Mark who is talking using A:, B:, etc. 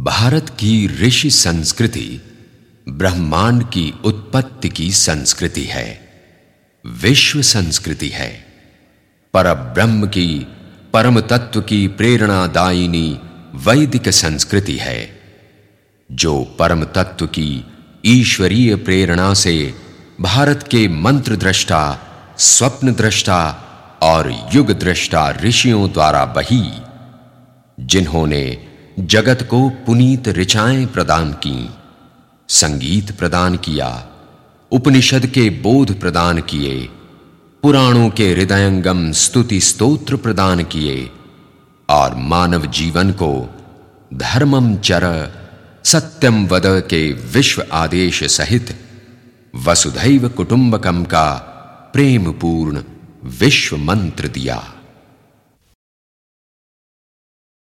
A: भारत की ऋषि संस्कृति ब्रह्मांड की उत्पत्ति की संस्कृति है, विश्व संस्कृति है, परब्रह्म की, परम तत्व की प्रेरणादायिनी वैदिक संस्कृति है, जो परम तत्व की ईश्वरीय प्रेरणा से भारत के मंत्र दृष्टा, स्वप्न दृष्टा और युग दृष्टा ऋषियों द्वारा बही, जिन्होंने जगत को पुनीत ऋचाएं प्रदान की, संगीत प्रदान किया, उपनिषद के बोध प्रदान किए, पुराणों के हृदयंगम स्तुति स्तोत्र प्रदान किए और मानव जीवन को धर्मम चर सत्यम वद के विश्व आदेश सहित वसुधैव कुटुंबकम का प्रेमपूर्ण विश्व मंत्र दिया।